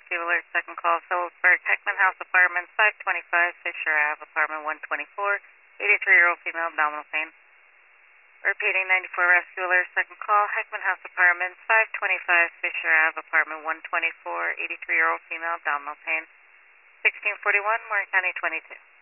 Rescue Alert, second call, Phillipsburg, Heckman House Apartments, 525 Fisher Ave, apartment 124, 83-year-old female, abdominal pain. Repeating, 94 Rescue Alert, second call, Heckman House Apartments, 525 Fisher Ave, apartment 124, 83-year-old female, abdominal pain. 1641, Morgan County 22.